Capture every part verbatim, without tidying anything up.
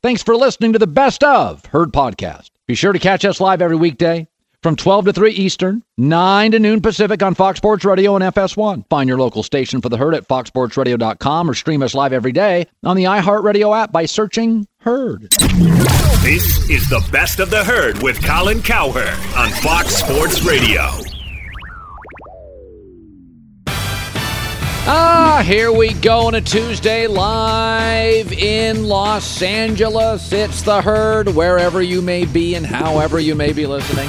Thanks for listening to the Best of Herd podcast. Be sure to catch us live every weekday from twelve to three Eastern, nine to noon Pacific on Fox Sports Radio and F S one. Find your local station for the Herd at fox sports radio dot com or stream us live every day on the iHeartRadio app by searching Herd. This is the Best of the Herd with Colin Cowherd on Fox Sports Radio. Ah, here we go on a Tuesday live in Los Angeles. It's the Herd, wherever you may be and however you may be listening.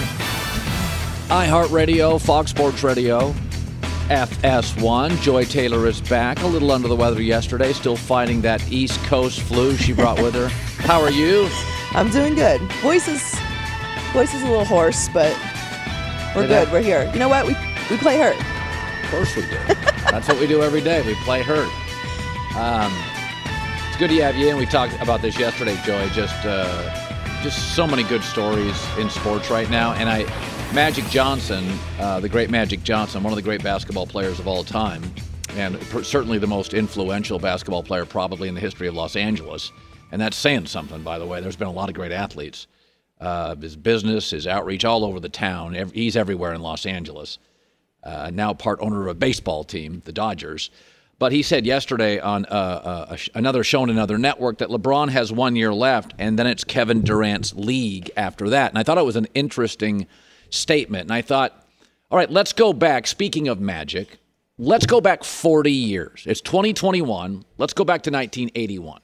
iHeartRadio, Fox Sports Radio, F S one. Joy Taylor is back. A little under the weather yesterday, still fighting that East Coast flu she brought with her. How are you? I'm doing good. Voice is, voice is a little hoarse, but we're Did good. I? We're here. You know what? We we play Hurt. Of course we do. That's what we do every day. We play Hurt. Um, it's good to have you in. We talked about this yesterday, Joy. Just uh, just so many good stories in sports right now, and I. Magic Johnson, uh, the great Magic Johnson, one of the great basketball players of all time, and certainly the most influential basketball player probably in the history of Los Angeles. And that's saying something, by the way. There's been a lot of great athletes. Uh, his business, his outreach all over the town. He's everywhere in Los Angeles. Uh, now part owner of a baseball team, the Dodgers. But he said yesterday on uh, uh, another show on another network that LeBron has one year left, and then it's Kevin Durant's league after that. And I thought it was an interesting statement. And I thought, all right, let's go back. Speaking of Magic, let's go back forty years. It's twenty twenty-one. Let's go back to nineteen eighty-one.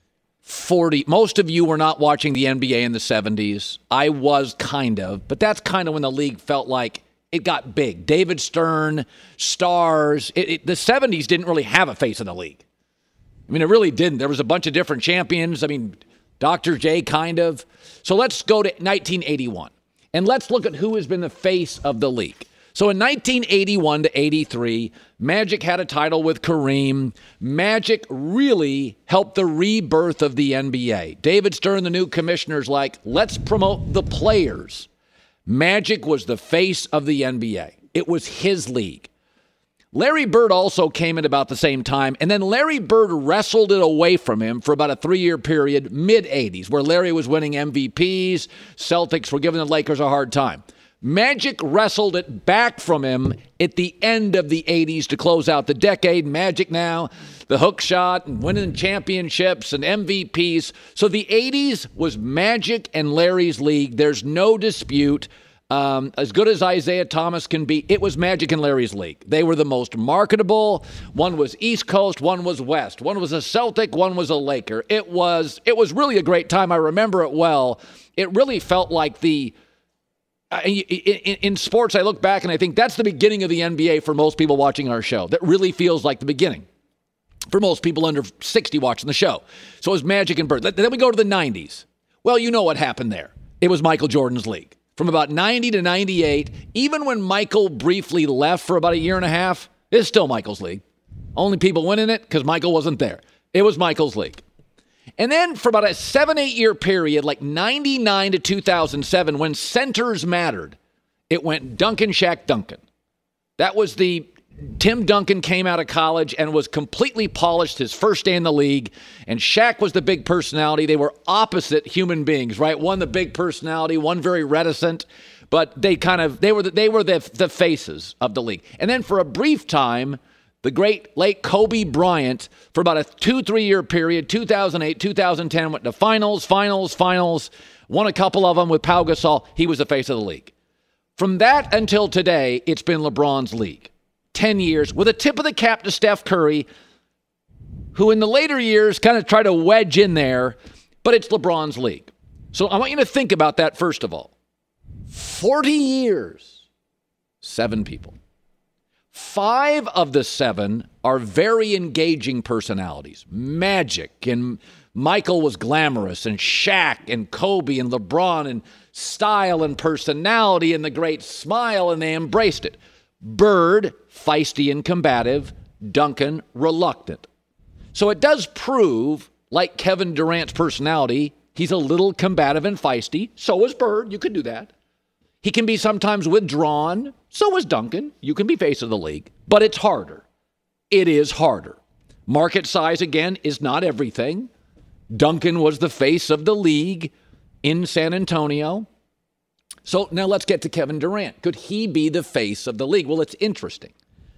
forty. Most of you were not watching the N B A in the seventies. I was kind of, but that's kind of when the league felt like it got big. David Stern, stars. It, it, the seventies didn't really have a face in the league. I mean, it really didn't. There was a bunch of different champions. I mean, Doctor J kind of. So let's go to nineteen eighty-one. And let's look at who has been the face of the league. So in nineteen eighty-one to eighty-three, Magic had a title with Kareem. Magic really helped the rebirth of the N B A. David Stern, the new commissioner's like, let's promote the players. Magic was the face of the N B A. It was his league. Larry Bird also came in about the same time, and then Larry Bird wrestled it away from him for about a three-year period, mid-eighties, where Larry was winning M V Ps. Celtics were giving the Lakers a hard time. Magic wrestled it back from him at the end of the eighties to close out the decade. Magic now, the hook shot, and winning championships and M V Ps. So the eighties was Magic and Larry's league. There's no dispute. Um, as good as Isaiah Thomas can be, it was Magic and Larry's league. They were the most marketable. One was East Coast, one was West. One was a Celtic, one was a Laker. It was it was really a great time. I remember it well. It really felt like the uh, in, in, in sports. I look back and I think that's the beginning of the N B A for most people watching our show. That really feels like the beginning for most people under sixty watching the show. So it was Magic and Bird. Then we go to the nineties. Well, you know what happened there. It was Michael Jordan's league. From about ninety to ninety-eight, even when Michael briefly left for about a year and a half, it's still Michael's league. Only people winning it because Michael wasn't there. It was Michael's league. And then for about a seven, eight-year period, like ninety-nine to two thousand seven, when centers mattered, it went Duncan, Shaq, Duncan. That was the Tim Duncan came out of college and was completely polished his first day in the league, and Shaq was the big personality. They were opposite human beings, right? One the big personality, one very reticent, but they kind of they were the, they were the the faces of the league. And then for a brief time, the great late Kobe Bryant, for about a two three year period, two thousand eight, two thousand ten, went to finals, finals, finals, won a couple of them with Pau Gasol. He was the face of the league. From that until today, it's been LeBron's league. ten years, with a tip of the cap to Steph Curry, who in the later years kind of tried to wedge in there, but it's LeBron's league. So I want you to think about that first of all. forty years, seven people. Five of the seven are very engaging personalities. Magic and Michael was glamorous, and Shaq and Kobe and LeBron and style and personality and the great smile, and they embraced it. Bird, feisty and combative. Duncan, reluctant. So it does prove, like Kevin Durant's personality, he's a little combative and feisty. So is Bird. You could do that. He can be sometimes withdrawn. So is Duncan. You can be face of the league. But it's harder. It is harder. Market size, again, is not everything. Duncan was the face of the league in San Antonio. So now let's get to Kevin Durant. Could he be the face of the league? Well, it's interesting.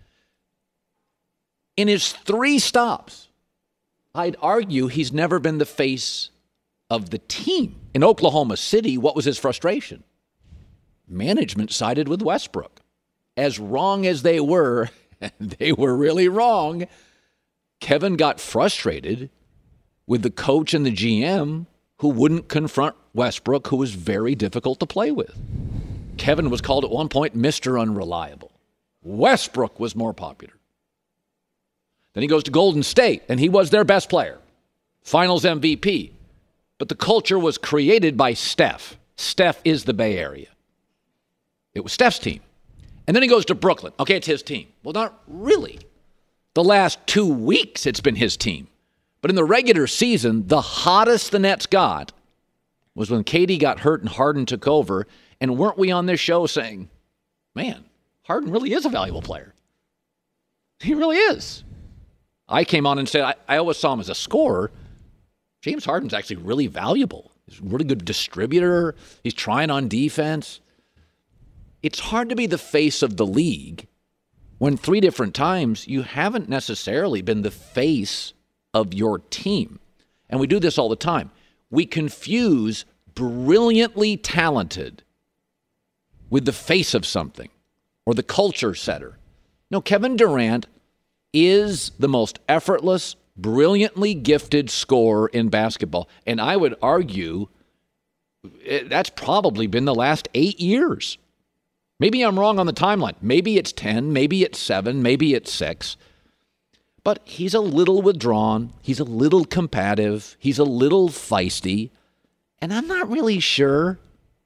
In his three stops, I'd argue he's never been the face of the team. In Oklahoma City, what was his frustration? Management sided with Westbrook. As wrong as they were, they were really wrong. Kevin got frustrated with the coach and the G M who wouldn't confront Westbrook, who was very difficult to play with. Kevin was called at one point Mister Unreliable. Westbrook was more popular. Then he goes to Golden State, and he was their best player, Finals M V P. But the culture was created by Steph. Steph is the Bay Area. It was Steph's team. And then he goes to Brooklyn. Okay, it's his team. Well, not really. The last two weeks, it's been his team. But in the regular season, the hottest the Nets got was when K D got hurt and Harden took over. And weren't we on this show saying, man, Harden really is a valuable player. He really is. I came on and said, I, I always saw him as a scorer. James Harden's actually really valuable. He's a really good distributor. He's trying on defense. It's hard to be the face of the league when three different times you haven't necessarily been the face of your team. And we do this all the time. We confuse brilliantly talented with the face of something or the culture setter. No, Kevin Durant is the most effortless, brilliantly gifted scorer in basketball. And I would argue that's probably been the last eight years. Maybe I'm wrong on the timeline. Maybe it's ten, maybe it's seven, maybe it's six. But he's a little withdrawn. He's a little combative. He's a little feisty. And I'm not really sure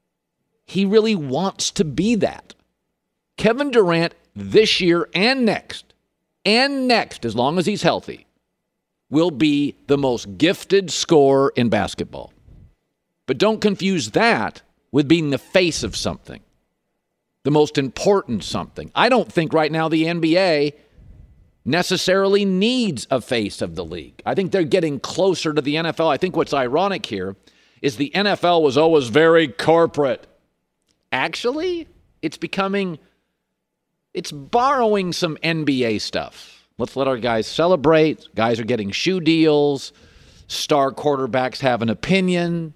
he really wants to be that. Kevin Durant this year and next, and next, as long as he's healthy, will be the most gifted scorer in basketball. But don't confuse that with being the face of something, the most important something. I don't think right now the N B A necessarily needs a face of the league. I think they're getting closer to the N F L. I think what's ironic here is the N F L was always very corporate. Actually, it's becoming, it's borrowing some N B A stuff. Let's let our guys celebrate. Guys are getting shoe deals. Star quarterbacks have an opinion.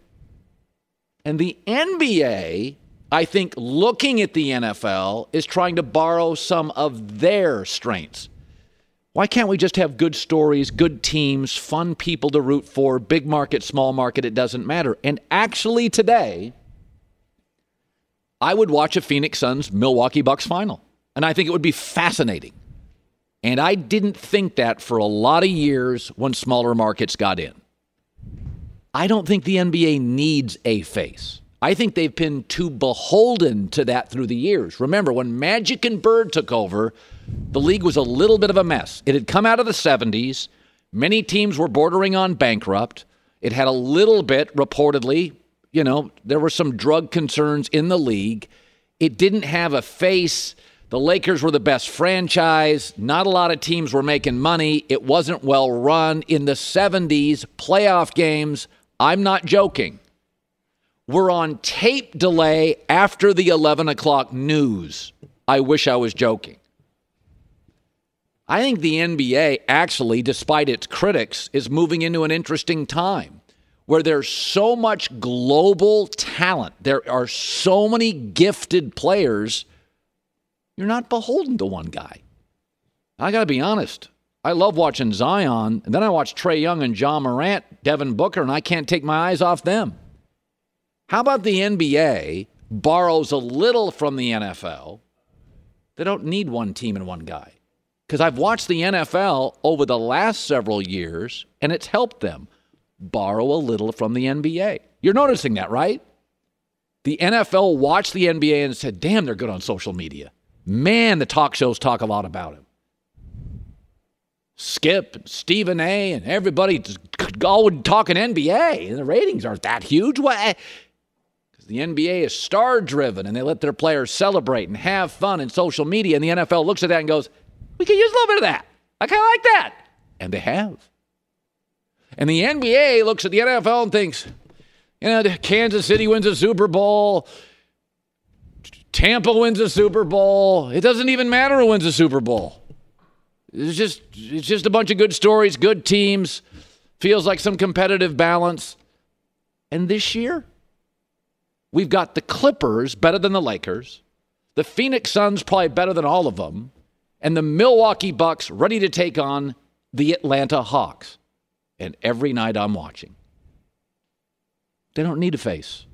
And the N B A, I think, looking at the N F L, is trying to borrow some of their strengths. Why can't we just have good stories, good teams, fun people to root for, big market, small market, it doesn't matter. And actually today, I would watch a Phoenix Suns Milwaukee Bucks final. And I think it would be fascinating. And I didn't think that for a lot of years when smaller markets got in. I don't think the N B A needs a face. I think they've been too beholden to that through the years. Remember, when Magic and Bird took over, the league was a little bit of a mess. It had come out of the seventies. Many teams were bordering on bankrupt. It had a little bit, reportedly, you know, there were some drug concerns in the league. It didn't have a face. The Lakers were the best franchise. Not a lot of teams were making money. It wasn't well run. In the seventies, playoff games, I'm not joking, were on tape delay after the eleven o'clock news. I wish I was joking. I think the N B A actually, despite its critics, is moving into an interesting time where there's so much global talent. There are so many gifted players. You're not beholden to one guy. I got to be honest. I love watching Zion, and then I watch Trae Young and John Morant, Devin Booker, and I can't take my eyes off them. How about the N B A borrows a little from the N F L? They don't need one team and one guy. Because I've watched the N F L over the last several years, and it's helped them borrow a little from the N B A. You're noticing that, right? The N F L watched the N B A and said, damn, they're good on social media. Man, the talk shows talk a lot about him. Skip and Stephen A. and everybody just all talking N B A, and the ratings aren't that huge. Why? Because the N B A is star-driven, and they let their players celebrate and have fun in social media, and the N F L looks at that and goes, we could use a little bit of that. I kind of like that. And they have. And the N B A looks at the N F L and thinks, you know, Kansas City wins a Super Bowl. Tampa wins a Super Bowl. It doesn't even matter who wins a Super Bowl. It's just, it's just a bunch of good stories, good teams. Feels like some competitive balance. And this year, we've got the Clippers better than the Lakers. The Phoenix Suns probably better than all of them. And the Milwaukee Bucks ready to take on the Atlanta Hawks. And every night I'm watching. They don't need a face.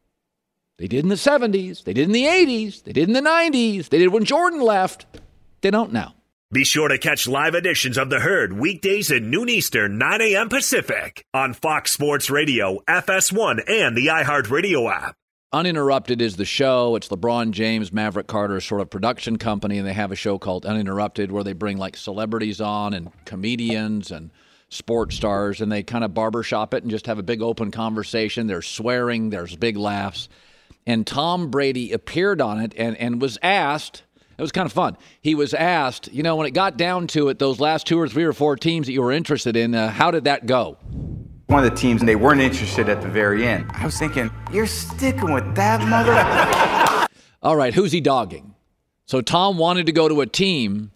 They did in the seventies. They did in the eighties. They did in the nineties. They did when Jordan left. They don't now. Be sure to catch live editions of The Herd weekdays at noon Eastern, nine a.m. Pacific on Fox Sports Radio, F S one, and the iHeartRadio app. Uninterrupted is the show. It's LeBron James, Maverick Carter's sort of production company, and they have a show called Uninterrupted where they bring like celebrities on and comedians and sports stars, and they kind of barbershop it and just have a big open conversation. There's swearing, there's big laughs. And Tom Brady appeared on it and, and was asked, it was kind of fun. He was asked, you know, when it got down to it, those last two or three or four teams that you were interested in, uh, how did that go? One of the teams, and they weren't interested at the very end. I was thinking, you're sticking with that mother. All right, who's he dogging? So Tom wanted to go to a team.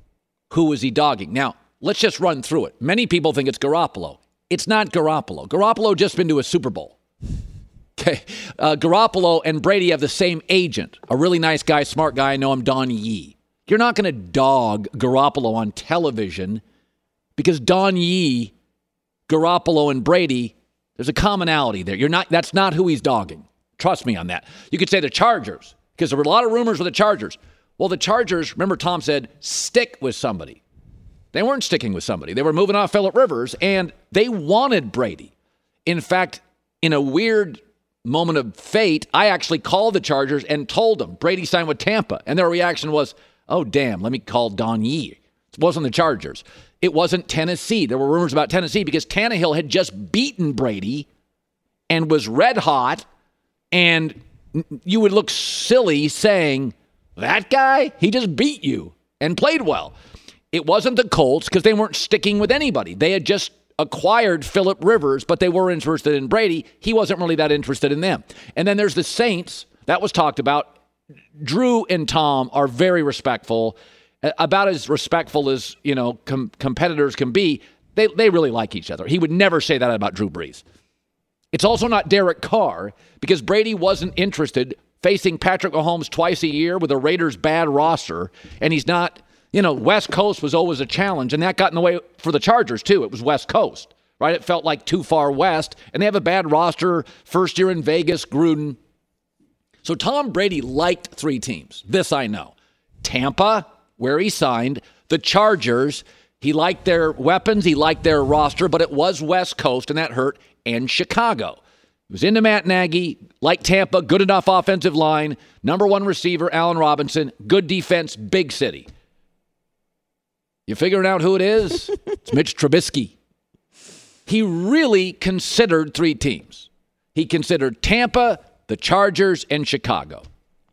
Who was he dogging? Now, let's just run through it. Many people think it's Garoppolo. It's not Garoppolo. Garoppolo just been to a Super Bowl. Okay, uh, Garoppolo and Brady have the same agent, a really nice guy, smart guy. I know him, Don Yee. You're not going to dog Garoppolo on television because Don Yee, Garoppolo, and Brady, there's a commonality there. You're not. That's not who he's dogging. Trust me on that. You could say the Chargers because there were a lot of rumors with the Chargers. Well, the Chargers, remember Tom said, stick with somebody. They weren't sticking with somebody. They were moving off Phillip Rivers, and they wanted Brady. In fact, in a weird moment of fate, I actually called the Chargers and told them Brady signed with Tampa. And their reaction was, oh, damn, let me call Don Yee. It wasn't the Chargers. It wasn't Tennessee. There were rumors about Tennessee because Tannehill had just beaten Brady and was red hot. And you would look silly saying, that guy, he just beat you and played well. It wasn't the Colts because they weren't sticking with anybody. They had just acquired Phillip Rivers, but they were interested in Brady. He wasn't really that interested in them. And then there's the Saints. That was talked about. Drew and Tom are very respectful, about as respectful as, you know, com- competitors can be. They they really like each other. He would never say that about Drew Brees. It's also not Derek Carr because Brady wasn't interested facing Patrick Mahomes twice a year with a Raiders bad roster, and he's not. You know, West Coast was always a challenge, and that got in the way for the Chargers, too. It was West Coast, right? It felt like too far west, and they have a bad roster. First year in Vegas, Gruden. So Tom Brady liked three teams. This I know. Tampa, where he signed. The Chargers, he liked their weapons. He liked their roster, but it was West Coast, and that hurt. And Chicago. He was into Matt Nagy, like Tampa, good enough offensive line. Number one receiver, Allen Robinson. Good defense, big city. You figuring out who it is? It's Mitch Trubisky. He really considered three teams. He considered Tampa, the Chargers, and Chicago.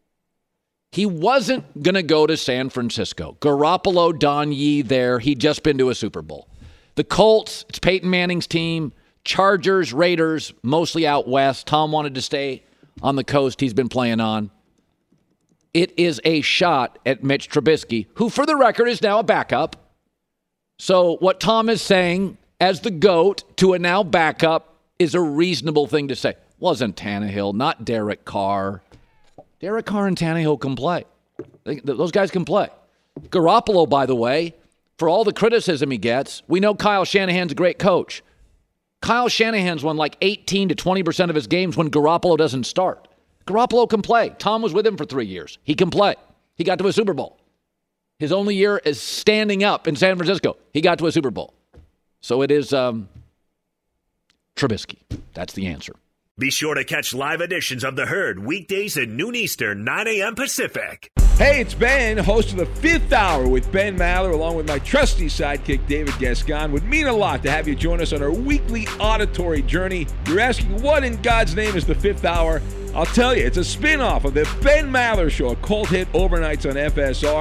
He wasn't going to go to San Francisco. Garoppolo, Don Yee there. He'd just been to a Super Bowl. The Colts, it's Peyton Manning's team. Chargers, Raiders, mostly out west. Tom wanted to stay on the coast he's been playing on. It is a shot at Mitch Trubisky, who, for the record, is now a backup. So what Tom is saying as the GOAT to a now backup is a reasonable thing to say. Wasn't Tannehill, not Derek Carr. Derek Carr and Tannehill can play. They, those guys can play. Garoppolo, by the way, for all the criticism he gets, we know Kyle Shanahan's a great coach. Kyle Shanahan's won like eighteen to twenty percent of his games when Garoppolo doesn't start. Garoppolo can play. Tom was with him for three years. He can play. He got to a Super Bowl. His only year is standing up in San Francisco. He got to a Super Bowl. So it is um, Trubisky. That's the answer. Be sure to catch live editions of The Herd weekdays at noon Eastern, nine a.m. Pacific. Hey, it's Ben, host of the Fifth Hour with Ben Maller, along with my trusty sidekick, David Gascon. Would mean a lot to have you join us on our weekly auditory journey. You're asking, what in God's name is the Fifth Hour? I'll tell you, it's a spin-off of the Ben Maller Show, a cult hit overnights on F S R.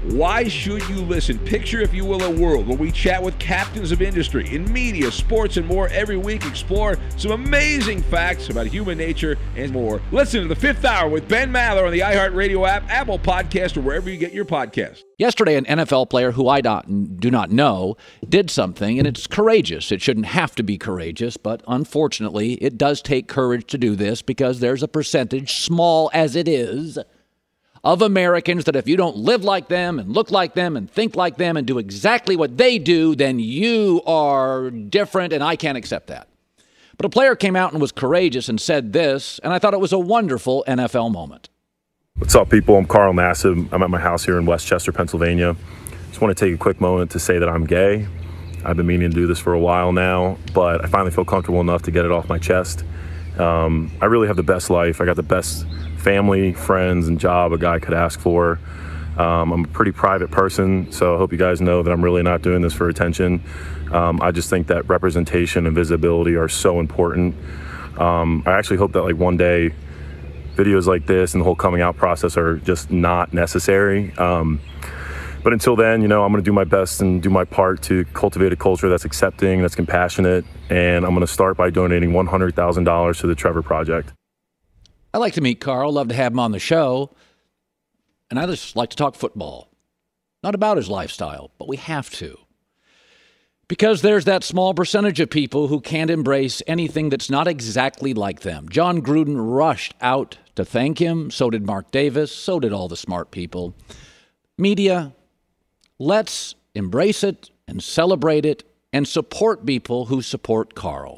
Why should you listen? Picture, if you will, a world where we chat with captains of industry in media, sports, and more every week. Explore some amazing facts about human nature and more. Listen to the Fifth Hour with Ben Maller on the iHeartRadio app, Apple Podcast, or wherever you get your podcasts. Yesterday, an N F L player who I don't, do not know did something, and it's courageous. It shouldn't have to be courageous, but unfortunately, it does take courage to do this because there's a percentage, small as it is, of Americans that if you don't live like them and look like them and think like them and do exactly what they do, then you are different, and I can't accept that. But a player came out and was courageous and said this, and I thought it was a wonderful N F L moment. What's up, people? I'm Carl Nassib. I'm at my house here in Westchester, Pennsylvania. Just want to take a quick moment to say that I'm gay. I've been meaning to do this for a while now, but I finally feel comfortable enough to get it off my chest. Um, I really have the best life. I got the best family, friends, and job a guy could ask for. Um, I'm a pretty private person, so I hope you guys know that I'm really not doing this for attention. Um, I just think that representation and visibility are so important. Um, I actually hope that like one day videos like this and the whole coming out process are just not necessary. Um, but until then, you know, I'm going to do my best and do my part to cultivate a culture that's accepting, that's compassionate, and I'm going to start by donating one hundred thousand dollars to the Trevor Project. I like to meet Carl, love to have him on the show, and I just like to talk football. Not about his lifestyle, but we have to. Because there's that small percentage of people who can't embrace anything that's not exactly like them. John Gruden rushed out to thank him, so did Mark Davis, so did all the smart people. Media, let's embrace it and celebrate it and support people who support Carl.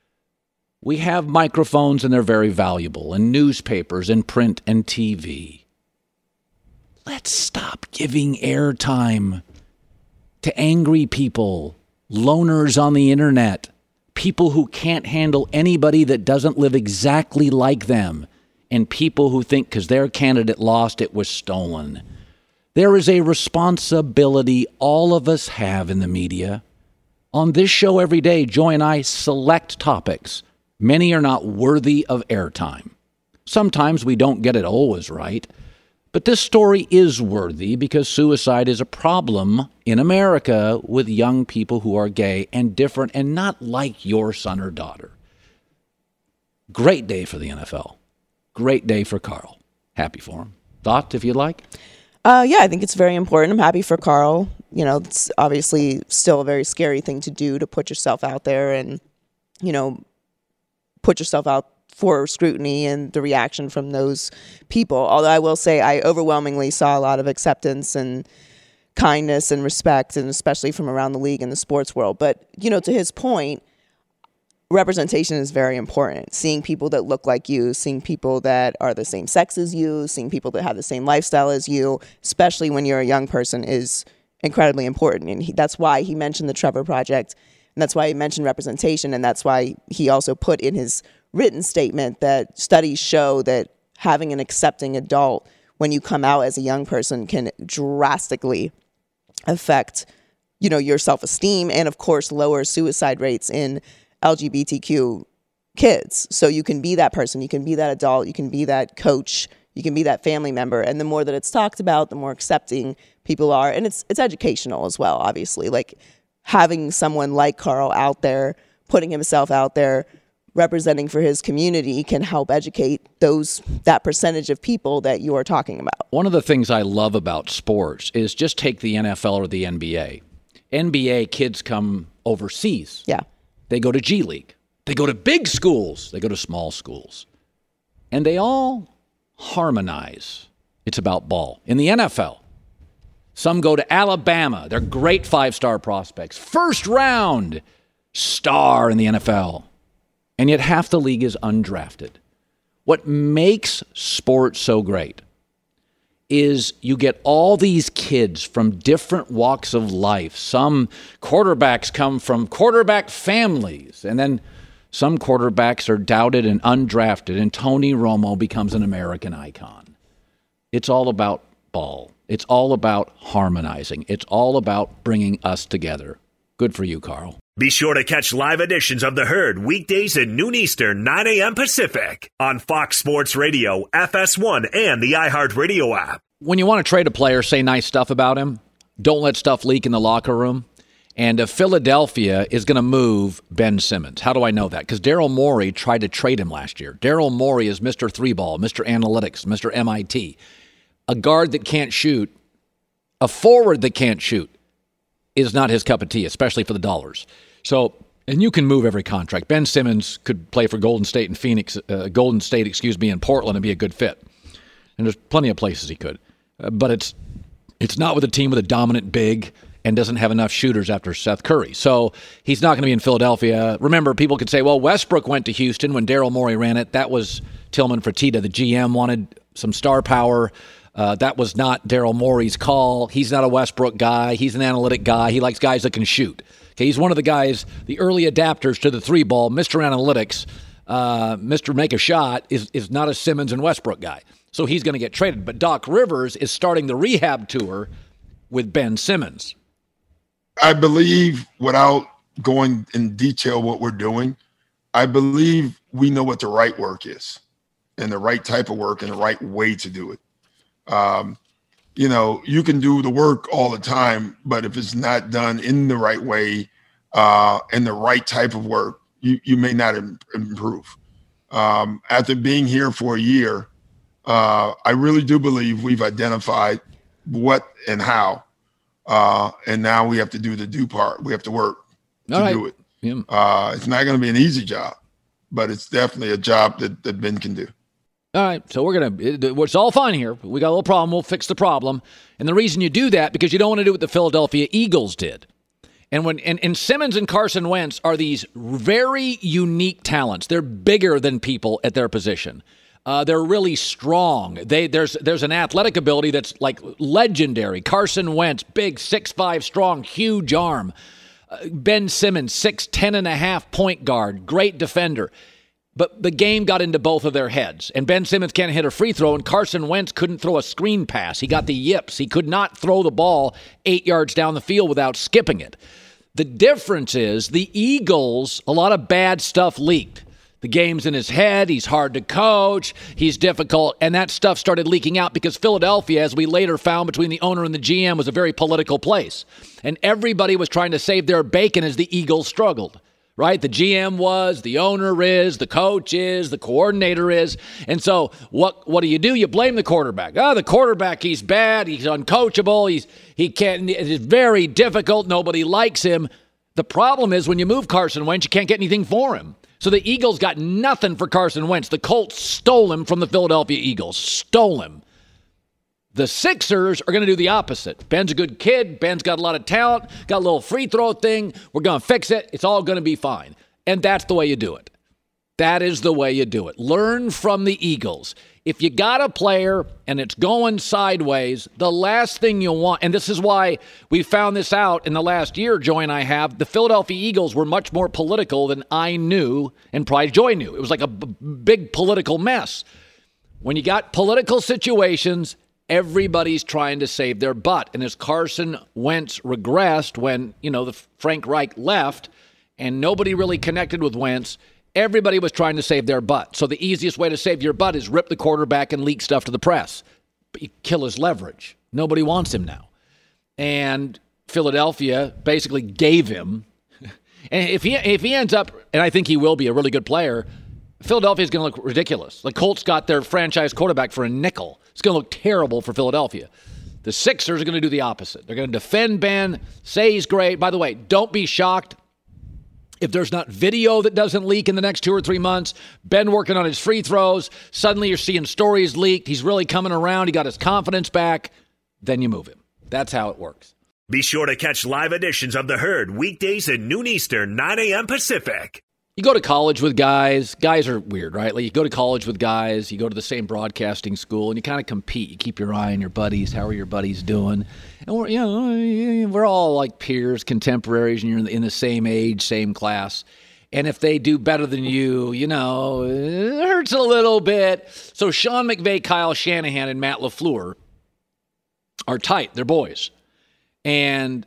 We have microphones, and they're very valuable, and newspapers, and print, and T V. Let's stop giving airtime to angry people, loners on the internet, people who can't handle anybody that doesn't live exactly like them, and people who think because their candidate lost, it was stolen. There is a responsibility all of us have in the media. On this show every day, Joy and I select topics. Many are not worthy of airtime. Sometimes we don't get it always right. But this story is worthy because suicide is a problem in America with young people who are gay and different and not like your son or daughter. Great day for the N F L. Great day for Carl. Happy for him. Thought, if you'd like? Uh, yeah, I think it's very important. I'm happy for Carl. You know, it's obviously still a very scary thing to do, to put yourself out there and, you know, put yourself out for scrutiny and the reaction from those people. Although I will say I overwhelmingly saw a lot of acceptance and kindness and respect, and especially from around the league and the sports world. But, you know, to his point, representation is very important. Seeing people that look like you, seeing people that are the same sex as you, seeing people that have the same lifestyle as you, especially when you're a young person, is incredibly important. And he, that's why he mentioned the Trevor Project, and that's why he mentioned representation, and that's why he also put in his written statement that studies show that having an accepting adult when you come out as a young person can drastically affect, you know, your self-esteem, and of course lower suicide rates in L G B T Q kids. So you can be that person, you can be that adult, you can be that coach, you can be that family member. And the more that it's talked about, the more accepting people are. And it's it's educational as well, obviously. Like having someone like Carl out there, putting himself out there, representing for his community can help educate those that percentage of people that you are talking about. One of the things I love about sports is just take the N F L or the N B A. N B A kids come overseas. Yeah. They go to G League. They go to big schools. They go to small schools. And they all harmonize. It's about ball. In the N F L, some go to Alabama. They're great five-star prospects. First round star in the N F L. And yet half the league is undrafted. What makes sports so great is you get all these kids from different walks of life. Some quarterbacks come from quarterback families, and then some quarterbacks are doubted and undrafted, and Tony Romo becomes an American icon. It's all about ball. It's all about harmonizing. It's all about bringing us together. Good for you, Carl. Be sure to catch live editions of The Herd weekdays at noon Eastern, nine a.m. Pacific on Fox Sports Radio, F S one, and the iHeartRadio app. when you want to trade a player, say nice stuff about him. Don't let stuff leak in the locker room. And uh, Philadelphia is going to move Ben Simmons. How do I know that? Because Daryl Morey tried to trade him last year. Daryl Morey is Mister Three Ball, Mister Analytics, Mister M I T. A guard that can't shoot, a forward that can't shoot is not his cup of tea, especially for the dollars. So, and you can move every contract. Ben Simmons could play for Golden State and Phoenix, uh, Golden State, excuse me, in Portland and be a good fit. And there's plenty of places he could. Uh, but it's it's not with a team with a dominant big and doesn't have enough shooters after Seth Curry. So he's not going to be in Philadelphia. Remember, people could say, well, Westbrook went to Houston when Daryl Morey ran it. That was Tillman Fertitta. The G M wanted some star power. Uh, that was not Daryl Morey's call. He's not a Westbrook guy. He's an analytic guy. He likes guys that can shoot. Okay, he's one of the guys, the early adapters to the three ball, Mister Analytics, uh, Mister Make a Shot, is, is not a Simmons and Westbrook guy. So he's going to get traded. But Doc Rivers is starting the rehab tour with Ben Simmons. I believe, without going in detail what we're doing, I believe we know what the right work is and the right type of work and the right way to do it. Um, you know, you can do the work all the time, but if it's not done in the right way uh, and the right type of work, you, you may not im- improve. Um, after being here for a year, uh, I really do believe we've identified what and how. Uh, and now we have to do the do part. We have to work to All right. do it. Yeah. Uh, it's not going to be an easy job, but it's definitely a job that, that Ben can do. All right, so we're going to, it's all fine here. We got a little problem. We'll fix the problem. And the reason you do that, because you don't want to do what the Philadelphia Eagles did. And when and, and Simmons and Carson Wentz are these very unique talents. They're bigger than people at their position. Uh, they're really strong. They there's there's an athletic ability that's like legendary. Carson Wentz, big, six five strong, huge arm. Uh, Ben Simmons, six ten and a half point guard, great defender. But the game got into both of their heads. And Ben Simmons can't hit a free throw, and Carson Wentz couldn't throw a screen pass. He got the yips. He could not throw the ball eight yards down the field without skipping it. The difference is the Eagles, a lot of bad stuff leaked. The game's in his head. He's hard to coach. He's difficult. And that stuff started leaking out because Philadelphia, as we later found between the owner and the G M, was a very political place. And everybody was trying to save their bacon as the Eagles struggled. Right? The G M was, the owner is, the coach is, the coordinator is. And so what what do you do? You blame the quarterback. Oh, the quarterback, he's bad. He's uncoachable. He's he can't. It's very difficult. Nobody likes him. The problem is when you move Carson Wentz, you can't get anything for him. So the Eagles got nothing for Carson Wentz. The Colts stole him from the Philadelphia Eagles. Stole him. The Sixers are going to do the opposite. Ben's a good kid. Ben's got a lot of talent. Got a little free throw thing. We're going to fix it. It's all going to be fine. And that's the way you do it. That is the way you do it. Learn from the Eagles. If you got a player and it's going sideways, the last thing you want, and this is why we found this out in the last year, Joy and I have, the Philadelphia Eagles were much more political than I knew and probably Joy knew. It was like a b- big political mess. When you got political situations, everybody's trying to save their butt. And as Carson Wentz regressed when, you know, the Frank Reich left and nobody really connected with Wentz, everybody was trying to save their butt. So the easiest way to save your butt is rip the quarterback and leak stuff to the press. But you kill his leverage. Nobody wants him now. And Philadelphia basically gave him. And if he if he ends up, and I think he will be a really good player, Philadelphia is going to look ridiculous. The Colts got their franchise quarterback for a nickel. It's going to look terrible for Philadelphia. The Sixers are going to do the opposite. They're going to defend Ben, say he's great. By the way, don't be shocked if there's not video that doesn't leak in the next two or three months. Ben working on his free throws. Suddenly you're seeing stories leaked. He's really coming around. He got his confidence back. Then you move him. That's how it works. Be sure to catch live editions of The Herd weekdays at noon Eastern, nine a.m. Pacific. You go to college with guys. Guys are weird, right? Like you go to college with guys. You go to the same broadcasting school, and you kind of compete. You keep your eye on your buddies. How are your buddies doing? And we're, you know, we're all like peers, contemporaries, and you're in the, in the same age, same class. And if they do better than you, you know, it hurts a little bit. So Sean McVay, Kyle Shanahan, and Matt LaFleur are tight. They're boys. And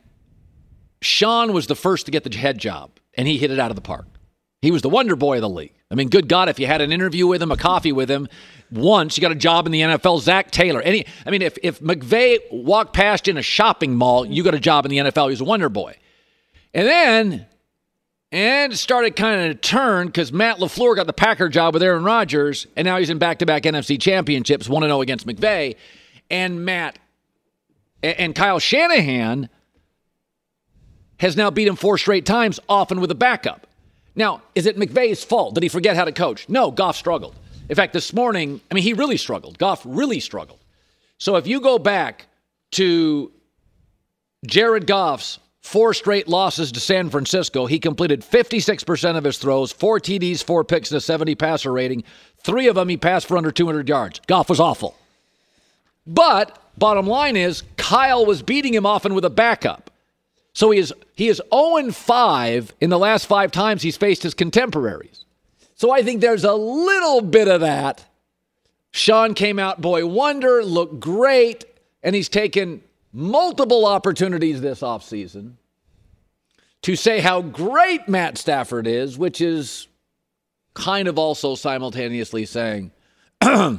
Sean was the first to get the head job, and he hit it out of the park. He was the wonder boy of the league. I mean, good God, if you had an interview with him, a coffee with him, once, you got a job in the N F L. Zach Taylor. Any, I mean, if, if McVay walked past you in a shopping mall, you got a job in the N F L. He was a wonder boy. And then, and it started kind of to turn because Matt LaFleur got the Packer job with Aaron Rodgers, and now he's in back-to-back N F C championships, one and oh against McVay. And Matt and, and Kyle Shanahan has now beat him four straight times, often with a backup. Now, is it McVay's fault? Did he forget how to coach? No, Goff struggled. In fact, this morning, I mean, he really struggled. Goff really struggled. So if you go back to Jared Goff's four straight losses to San Francisco, he completed fifty-six percent of his throws, four T Ds, four picks, and a seventy passer rating. Three of them he passed for under two hundred yards. Goff was awful. But bottom line is, Kyle was beating him often with a backup. So he is he is oh and five in the last five times he's faced his contemporaries. So I think there's a little bit of that. Sean came out boy wonder, looked great, and he's taken multiple opportunities this offseason to say how great Matt Stafford is, which is kind of also simultaneously saying, uh,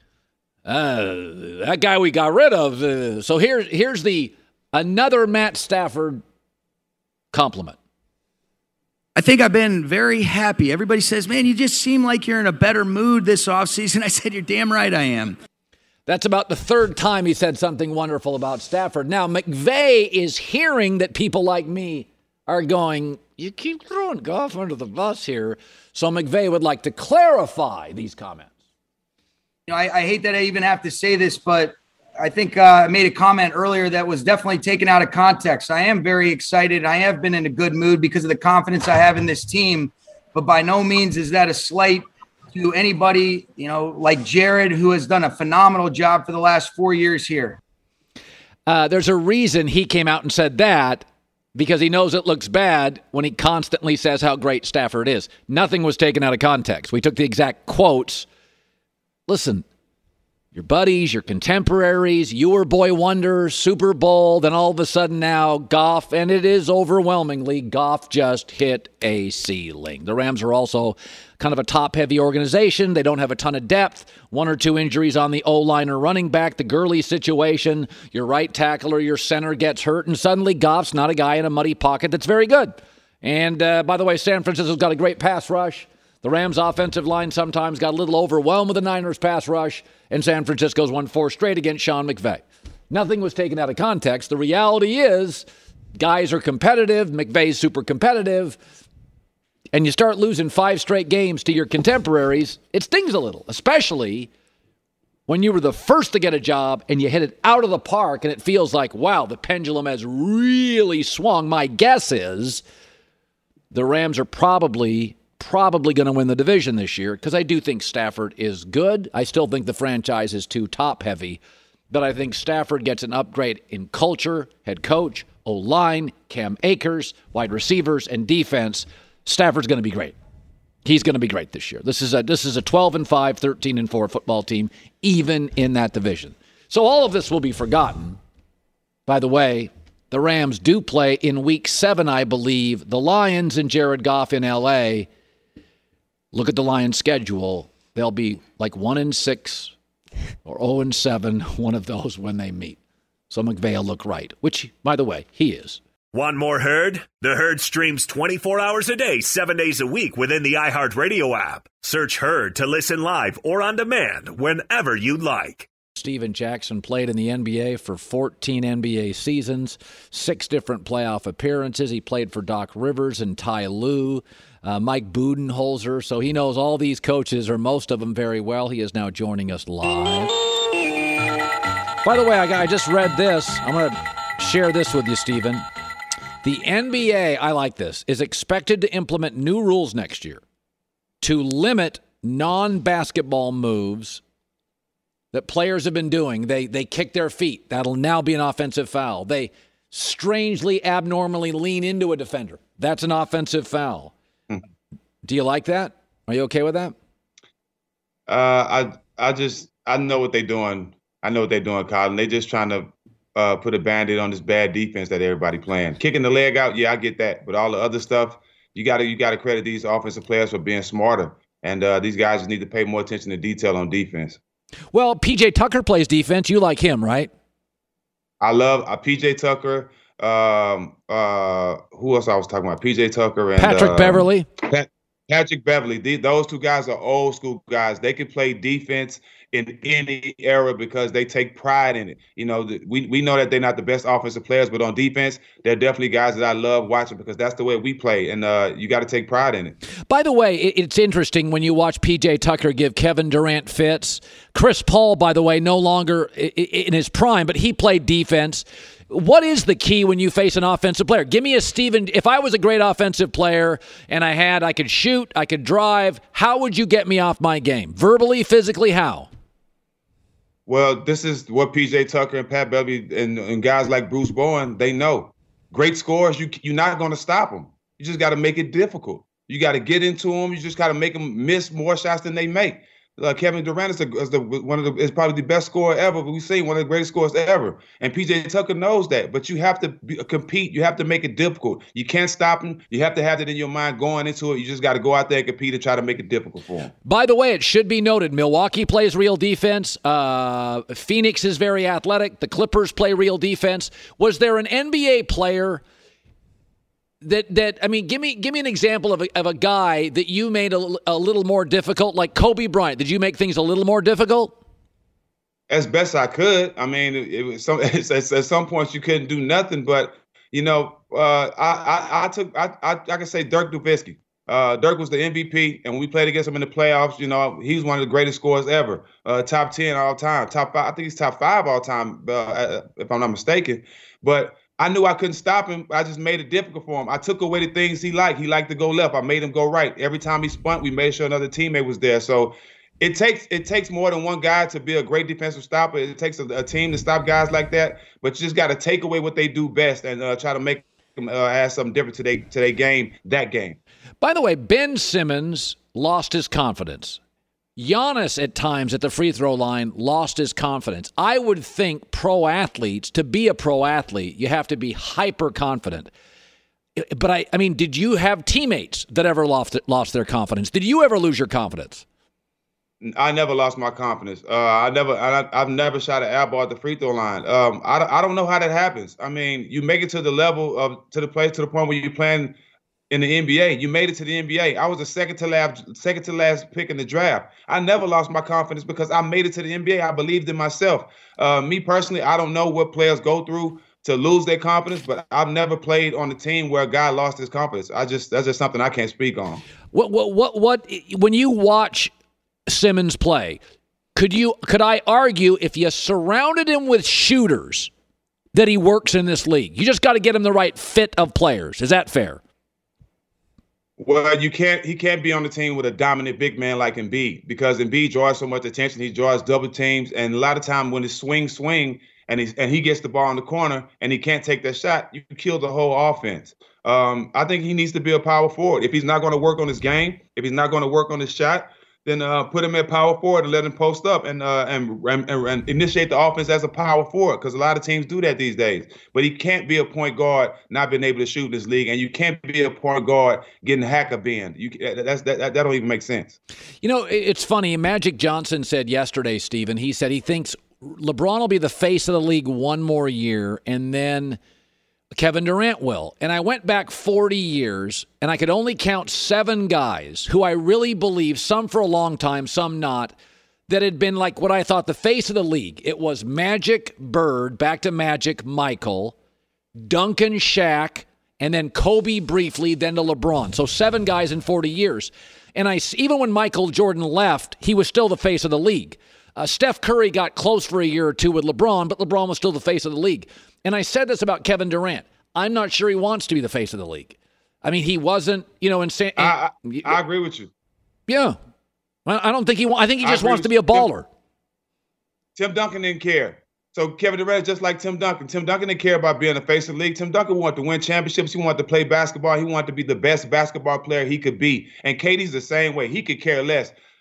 that guy we got rid of. Uh, so here, here's the another Matt Stafford compliment. I think I've been very happy. Everybody says, man, you just seem like you're in a better mood this offseason. I said, you're damn right I am. That's about the third time he said something wonderful about Stafford. Now, McVay is hearing that people like me are going, you keep throwing Goff under the bus here. So McVay would like to clarify these comments. You know, I, I hate that I even have to say this, but I think uh, I made a comment earlier that was definitely taken out of context. I am very excited. I have been in a good mood because of the confidence I have in this team, but by no means is that a slight to anybody, you know, like Jared, who has done a phenomenal job for the last four years here. Uh, there's a reason he came out and said that, because he knows it looks bad when he constantly says how great Stafford is. Nothing was taken out of context. We took the exact quotes. Listen, your buddies, your contemporaries, you were boy wonder, Super Bowl, then all of a sudden now Goff, and it is overwhelmingly, Goff just hit a ceiling. The Rams are also kind of a top-heavy organization. They don't have a ton of depth. One or two injuries on the O-line or running back. The Gurley situation, your right tackle or your center gets hurt, and suddenly Goff's not a guy in a muddy pocket that's very good. And uh, by the way, San Francisco's got a great pass rush. The Rams' offensive line sometimes got a little overwhelmed with the Niners' pass rush, and San Francisco's won four straight against Sean McVay. Nothing was taken out of context. The reality is guys are competitive. McVay's super competitive. And you start losing five straight games to your contemporaries, it stings a little, especially when you were the first to get a job and you hit it out of the park and it feels like, wow, the pendulum has really swung. My guess is the Rams are probably probably going to win the division this year because I do think Stafford is good. I still think the franchise is too top-heavy, but I think Stafford gets an upgrade in culture, head coach, O-line, Cam Akers, wide receivers, and defense. Stafford's going to be great. He's going to be great this year. This is a this is a twelve and five, thirteen and four football team, even in that division. So all of this will be forgotten. By the way, the Rams do play in week seven, I believe. The Lions and Jared Goff in L A. Look at the Lions' schedule. They'll be like one and six or zero and seven, one of those when they meet. So McVay will look right, which, by the way, he is. Want more Herd? The Herd streams twenty-four hours a day, seven days a week within the iHeartRadio app. Search Herd to listen live or on demand whenever you'd like. Steven Jackson played in the N B A for fourteen N B A seasons, six different playoff appearances. He played for Doc Rivers and Ty Lue, uh, Mike Budenholzer. So he knows all these coaches, or most of them, very well. He is now joining us live. By the way, I, I just read this. I'm going to share this with you, Steven. The N B A, I like this, is expected to implement new rules next year to limit non-basketball moves that players have been doing. They they kick their feet. That'll now be an offensive foul. They strangely, abnormally lean into a defender. That's an offensive foul. Hmm. Do you like that? Are you okay with that? Uh, I I just I know what they're doing. I know what they're doing, Colin. They're just trying to uh, put a Band-Aid on this bad defense that everybody playing. Kicking the leg out, yeah, I get that. But all the other stuff, you gotta you gotta credit these offensive players for being smarter. And uh, these guys just need to pay more attention to detail on defense. Well, P J Tucker plays defense. You like him, right? I love uh, P J Tucker. Um, uh, who else I was talking about? P J Tucker and Patrick uh, Beverly. Pat- Patrick Beverly. The, those two guys are old school guys. They can play defense in any era because they take pride in it. You know, the, we we know that they're not the best offensive players, but on defense, they're definitely guys that I love watching because that's the way we play, and uh, you got to take pride in it. By the way, it, it's interesting when you watch P J Tucker give Kevin Durant fits. Chris Paul, by the way, no longer in his prime, but he played defense. What is the key when you face an offensive player? Give me a Steven. If I was a great offensive player and I had, I could shoot, I could drive, how would you get me off my game? Verbally, physically, how? Well, this is what P J Tucker and Pat Beverly and, and guys like Bruce Bowen, they know. Great scores, you, you're not going to stop them. You just got to make it difficult. You got to get into them. You just got to make them miss more shots than they make. Uh, Kevin Durant is, the, is the one of the is probably the best scorer ever. But we've seen one of the greatest scorers ever, and P J Tucker knows that. But you have to be, compete. You have to make it difficult. You can't stop him. You have to have it in your mind going into it. You just got to go out there and compete and try to make it difficult for him. By the way, it should be noted: Milwaukee plays real defense. Uh, Phoenix is very athletic. The Clippers play real defense. Was there an N B A player That that I mean, give me give me an example of a, of a guy that you made a, a little more difficult, like Kobe Bryant. Did you make things a little more difficult? As best I could. I mean, it, it was some at, at some points you couldn't do nothing. But you know, uh, I, I I took I I, I can say Dirk Nowitzki. Uh, Dirk was the M V P, and when we played against him in the playoffs, you know, he was one of the greatest scorers ever. Uh, top ten all time, top five. I think he's top five all time, uh, if I'm not mistaken. But I knew I couldn't stop him. I just made it difficult for him. I took away the things he liked. He liked to go left. I made him go right. Every time he spun, we made sure another teammate was there. So it takes it takes more than one guy to be a great defensive stopper. It takes a, a team to stop guys like that. But you just got to take away what they do best and uh, try to make them uh, add something different to their to their game, that game. By the way, Ben Simmons lost his confidence. Giannis, at times at the free throw line, lost his confidence. I would think pro athletes, to be a pro athlete, you have to be hyper confident. But I, I mean, did you have teammates that ever lost lost their confidence? Did you ever lose your confidence? I never lost my confidence. Uh, I never, I, I've never shot an air ball at the free throw line. Um, I, I don't know how that happens. I mean, you make it to the level of to the place to the point where you're playing in the N B A. You made it to the N B A. I was the second to last, second to last pick in the draft. I never lost my confidence because I made it to the N B A. I believed in myself. Uh, me personally, I don't know what players go through to lose their confidence, but I've never played on a team where a guy lost his confidence. I just that's just something I can't speak on. What what what what when you watch Simmons play, could you could I argue if you surrounded him with shooters that he works in this league? You just got to get him the right fit of players. Is that fair? Well, you can't. He can't be on the team with a dominant big man like Embiid because Embiid draws so much attention. He draws double teams, and a lot of time when the swing swing and he and he gets the ball in the corner and he can't take that shot, you kill the whole offense. Um, I think he needs to be a power forward. If he's not going to work on his game, if he's not going to work on his shot, then uh, put him at power forward and let him post up and uh, and, and and initiate the offense as a power forward because a lot of teams do that these days. But he can't be a point guard not being able to shoot in this league, and you can't be a point guard getting hacker bend. You that's that, that that don't even make sense. You know, it's funny. Magic Johnson said yesterday, Stephen. He said he thinks LeBron will be the face of the league one more year, and then Kevin Durant will. And I went back forty years, and I could only count seven guys who I really believe, some for a long time, some not, that had been like what I thought the face of the league. It was Magic, Bird, back to Magic, Michael, Duncan, Shaq, and then Kobe briefly, then to LeBron. So seven guys in forty years. And I, even when Michael Jordan left, he was still the face of the league. Uh, Steph Curry got close for a year or two with LeBron, but LeBron was still the face of the league. And I said this about Kevin Durant. I'm not sure he wants to be the face of the league. I mean, he wasn't, you know, insane. I, I, I agree with you. Yeah. Well, I don't think he I think he just wants to be a baller. Tim, Tim Duncan didn't care. So Kevin Durant is just like Tim Duncan. Tim Duncan didn't care about being the face of the league. Tim Duncan wanted to win championships. He wanted to play basketball. He wanted to be the best basketball player he could be. And K D's the same way. He could care less.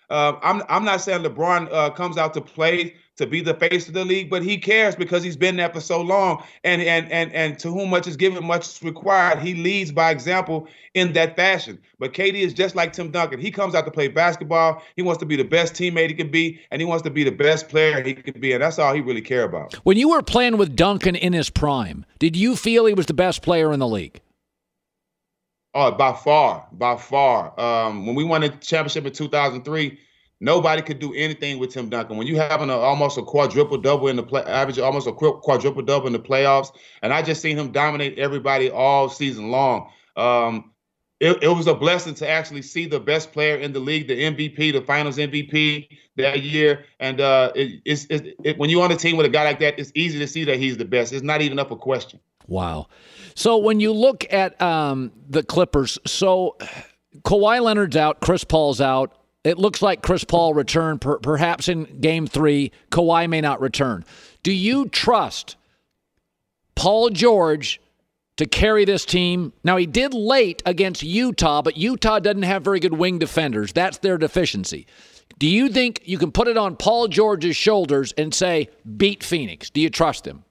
Uh, I'm I'm not saying LeBron uh, comes out to play to be the face of the league, but he cares because he's been there for so long. And and and and to whom much is given, much is required. He leads by example in that fashion. But K D is just like Tim Duncan. He comes out to play basketball. He wants to be the best teammate he can be, and he wants to be the best player he can be. And that's all he really cares about. When you were playing with Duncan in his prime, did you feel he was the best player in the league? Oh, by far, by far. Um, when we won the championship in two thousand three, nobody could do anything with Tim Duncan. When you having a, almost a quadruple double in the play, average almost a quadruple double in the playoffs, and I just seen him dominate everybody all season long. Um, it, it was a blessing to actually see the best player in the league, the M V P, the Finals M V P that year. And uh, it, it's, it, it, when you're on a team with a guy like that, it's easy to see that he's the best. It's not even up for question. Wow. So when you look at um, the Clippers, so Kawhi Leonard's out, Chris Paul's out. It looks like Chris Paul returned per- perhaps in game three. Kawhi may not return. Do you trust Paul George to carry this team? Now, he did late against Utah, but Utah doesn't have very good wing defenders. That's their deficiency. Do you think you can put it on Paul George's shoulders and say, beat Phoenix? Do you trust him?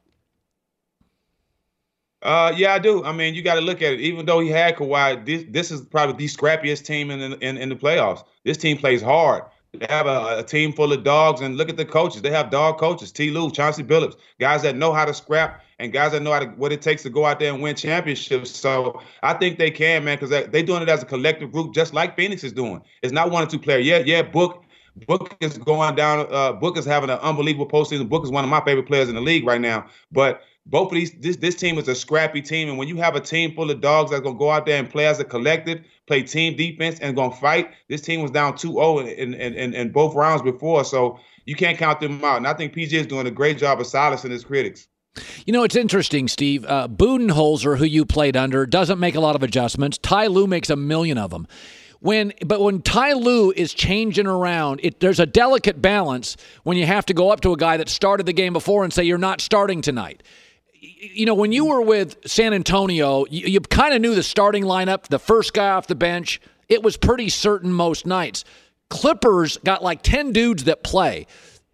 Uh, yeah, I do. I mean, you got to look at it. Even though he had Kawhi, this, this is probably the scrappiest team in, in in the playoffs. This team plays hard. They have a, a team full of dogs, and look at the coaches. They have dog coaches, T. Lue, Chauncey Billups, guys that know how to scrap and guys that know how to, what it takes to go out there and win championships. So I think they can, man, because they're they doing it as a collective group, just like Phoenix is doing. It's not one or two players. Yeah, yeah, Book. Book is going down. Uh, Book is having an unbelievable postseason. Book is one of my favorite players in the league right now. But both of these, this this team is a scrappy team, and when you have a team full of dogs that's gonna go out there and play as a collective, play team defense, and gonna fight, this team was down two oh in in, in in both rounds before, so you can't count them out. And I think P J is doing a great job of silencing his critics. You know, it's interesting, Steve. Uh, Budenholzer, who you played under, doesn't make a lot of adjustments. Ty Lue makes a million of them. When, but when Ty Lue is changing around, it, there's a delicate balance when you have to go up to a guy that started the game before and say, you're not starting tonight. You know, when you were with San Antonio, you, you kind of knew the starting lineup, the first guy off the bench. It was pretty certain most nights. Clippers got like ten dudes that play.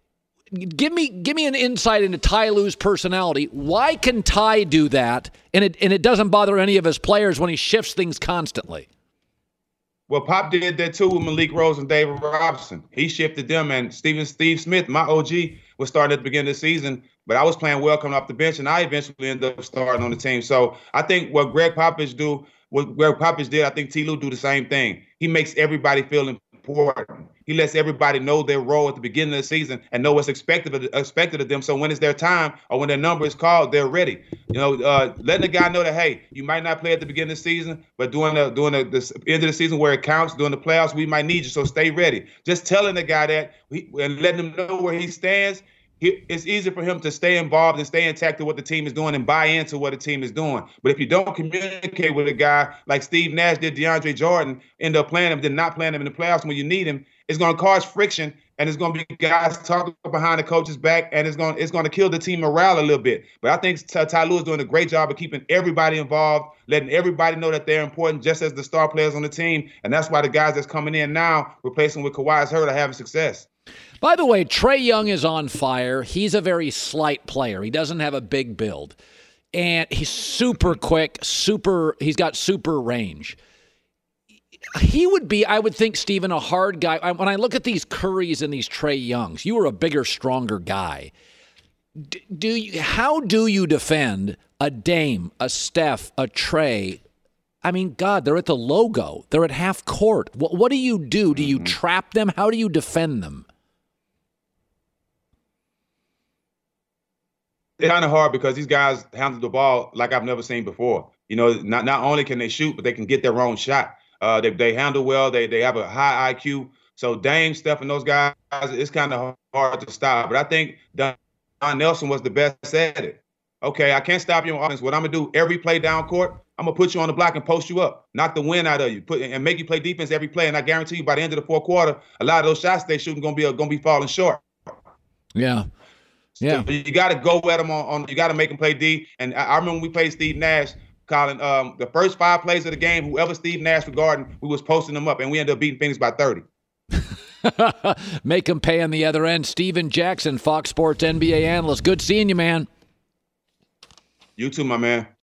Give me give me an insight into Ty Lue's personality. Why can Ty do that, and it and it doesn't bother any of his players when he shifts things constantly? Well, Pop did that too with Malik Rose and David Robinson. He shifted them, and Stephen Steve Smith, my O G, was starting at the beginning of the season, but I was playing well coming off the bench, and I eventually ended up starting on the team. So I think what Greg Popovich do, what Greg Popovich did, I think T. Lue do the same thing. He makes everybody feel important. He lets everybody know their role at the beginning of the season and know what's expected of, expected of them. So when it's their time or when their number is called, they're ready. You know, uh, letting the guy know that, hey, you might not play at the beginning of the season, but during the during the, the end of the season where it counts, during the playoffs, we might need you. So stay ready. Just telling the guy that we, and letting him know where he stands. He, it's easy for him to stay involved and stay intact to what the team is doing and buy into what the team is doing. But if you don't communicate with a guy like Steve Nash did, DeAndre Jordan, end up playing him, then not playing him in the playoffs when you need him, it's going to cause friction, and it's going to be guys talking behind the coach's back, and it's going it's going to kill the team morale a little bit. But I think Ty Lue is doing a great job of keeping everybody involved, letting everybody know that they're important, just as the star players on the team. And that's why the guys that's coming in now, replacing with Kawhi's hurt, are having success. By the way, Trae Young is on fire. He's a very slight player. He doesn't have a big build. And he's super quick, super. He's got super range. He would be, I would think, Stephen, a hard guy. When I look at these Currys and these Trae Youngs, you are a bigger, stronger guy. Do you, how do you defend a Dame, a Steph, a Trae? I mean, God, they're at the logo. They're at half court. What, what do you do? Do you mm-hmm. trap them? How do you defend them? It's kind of hard because these guys handle the ball like I've never seen before. You know, not not only can they shoot, but they can get their own shot. Uh, they they handle well. They they have a high I Q. So Dame, Steph, and those guys, it's kind of hard to stop. But I think Don Nelson was the best at it. Okay, I can't stop you on offense. What I'm gonna do every play down court, I'm gonna put you on the block and post you up, knock the wind out of you, put and make you play defense every play. And I guarantee you, by the end of the fourth quarter, a lot of those shots they shooting gonna be gonna be falling short. Yeah. Yeah, so you got to go at them on, on. You got to make them play D. And I, I remember when we played Steve Nash, Colin. Um, the first five plays of the game, whoever Steve Nash was guarding, we was posting them up, and we ended up beating Phoenix by thirty. Make them pay on the other end. Steven Jackson, Fox Sports N B A analyst. Good seeing you, man. You too, my man.